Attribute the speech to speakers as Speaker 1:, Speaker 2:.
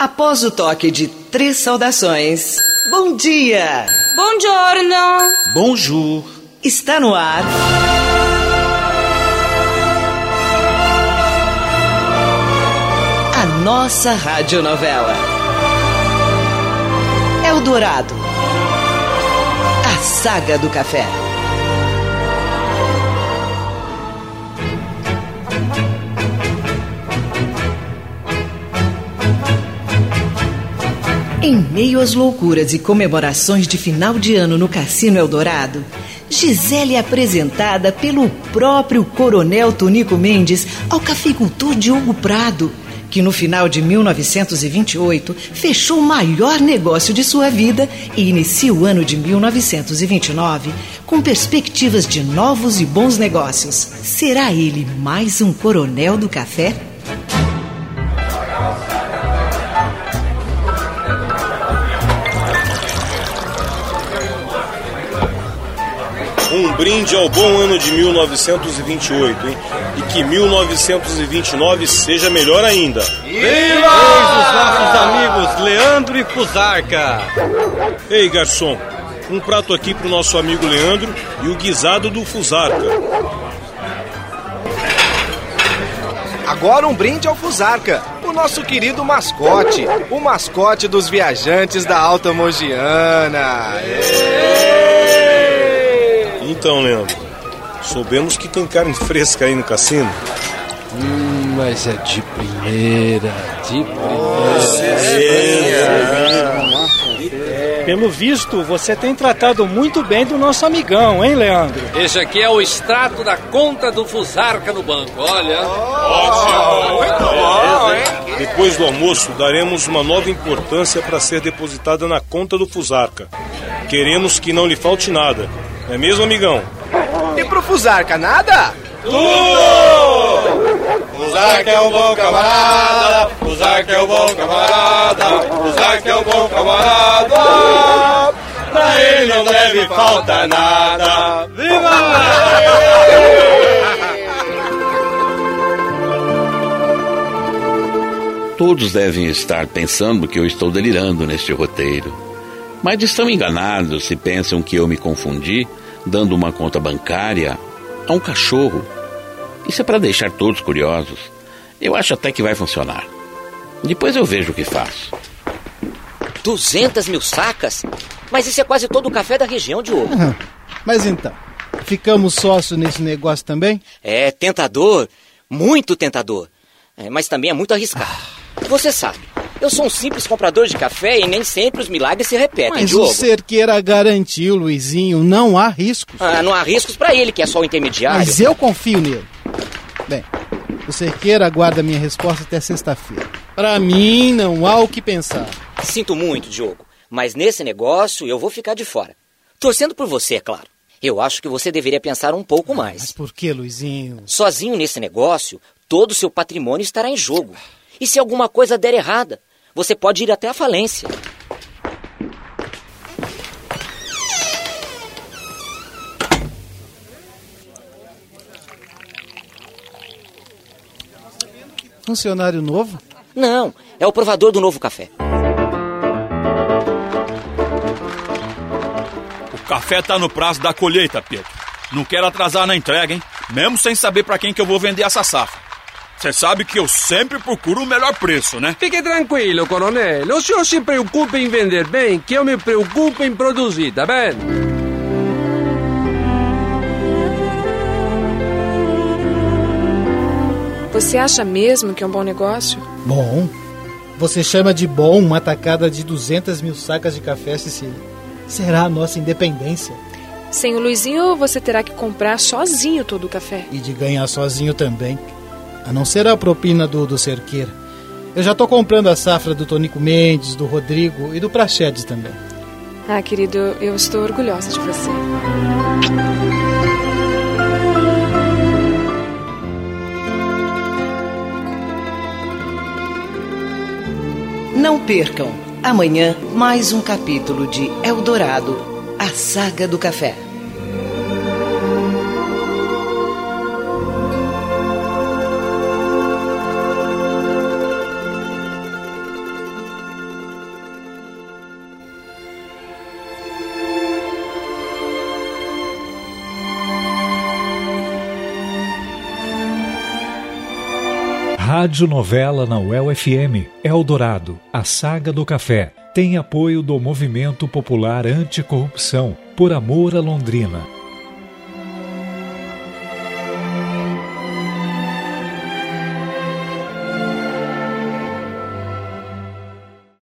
Speaker 1: Após o toque de 3 saudações, bom dia!
Speaker 2: Buongiorno!
Speaker 3: Bonjour!
Speaker 1: Está no ar... a nossa radionovela. Eldorado. A Saga do Café. Em meio às loucuras e comemorações de final de ano no Cassino Eldorado, Gisele é apresentada pelo próprio Coronel Tonico Mendes ao cafeicultor Diogo Prado, que no final de 1928 fechou o maior negócio de sua vida e inicia o ano de 1929 com perspectivas de novos e bons negócios. Será ele mais um coronel do café?
Speaker 4: Um brinde ao bom ano de 1928, hein? E que 1929 seja melhor ainda.
Speaker 3: Viva! Eis os nossos amigos Leandro e Fusarca.
Speaker 4: Ei, garçom, um prato aqui pro nosso amigo Leandro e o guisado do Fusarca.
Speaker 5: Agora um brinde ao Fusarca, o nosso querido mascote, o mascote dos viajantes da Alta Mogiana.
Speaker 4: Então, Leandro, soubemos que tem carne fresca aí no cassino.
Speaker 6: Mas é de primeira,
Speaker 7: Pelo visto, você tem tratado muito bem do nosso amigão, hein, Leandro?
Speaker 6: Esse aqui é o extrato da conta do Fusarca no banco, olha.
Speaker 4: Ótimo! Muito bom, hein? Depois do almoço, daremos uma nova importância para ser depositada na conta do Fusarca. Queremos que não lhe falte nada. Não é mesmo, amigão?
Speaker 5: E pro Fusarca, nada?
Speaker 3: Tudo! Fusarca é um bom camarada, Fusarca é um bom camarada, Fusarca é um bom camarada, pra ele não deve faltar nada. Viva!
Speaker 8: Todos devem estar pensando que eu estou delirando neste roteiro. Mas estão enganados se pensam que eu me confundi dando uma conta bancária a um cachorro. Isso é para deixar todos curiosos. Eu acho até que vai funcionar. Depois eu vejo o que faço.
Speaker 9: 200 mil sacas? Mas isso é quase todo o café da região, Diogo.
Speaker 10: Mas então, ficamos sócios nesse negócio também?
Speaker 9: É tentador, muito tentador. Mas também é muito arriscado. Você sabe, eu sou um simples comprador de café e nem sempre os milagres se repetem,
Speaker 10: Mas
Speaker 9: Diogo.
Speaker 10: o Cerqueira garantiu, Luizinho, não há riscos.
Speaker 9: Não há riscos pra ele, que é só o intermediário.
Speaker 10: Mas eu confio nele. Bem, o Cerqueira aguarda minha resposta até sexta-feira. Pra mim, não há o que pensar.
Speaker 9: Sinto muito, Diogo, mas nesse negócio eu vou ficar de fora. Torcendo por você, é claro. Eu acho que você deveria pensar um pouco mais.
Speaker 10: Mas por que, Luizinho?
Speaker 9: Sozinho nesse negócio, todo o seu patrimônio estará em jogo. E se alguma coisa der errada, você pode ir até a falência.
Speaker 10: Funcionário novo?
Speaker 9: Não, é o provador do novo café.
Speaker 11: O café tá no prazo da colheita, Pedro. Não quero atrasar na entrega, hein? Mesmo sem saber pra quem que eu vou vender essa safra. Você sabe que eu sempre procuro o melhor preço, né?
Speaker 12: Fique tranquilo, coronel. O senhor se preocupe em vender bem, que eu me preocupo em produzir, tá vendo?
Speaker 2: Você acha mesmo que é um bom negócio?
Speaker 10: Bom? Você chama de bom uma tacada de 200 mil sacas de café, Cecília? Será a nossa independência.
Speaker 2: Sem o Luizinho, você terá que comprar sozinho todo o café.
Speaker 10: E de ganhar sozinho também. A não ser a propina do Cerqueira. Eu já tô comprando a safra do Tonico Mendes, do Rodrigo e do Praxedes também.
Speaker 2: Ah, querido, eu estou orgulhosa de você.
Speaker 1: Não percam, amanhã, mais um capítulo de Eldorado, a Saga do Café.
Speaker 13: Rádio Novela na UEL-FM, Eldorado, a Saga do Café. Tem apoio do Movimento Popular Anticorrupção, Por Amor a Londrina.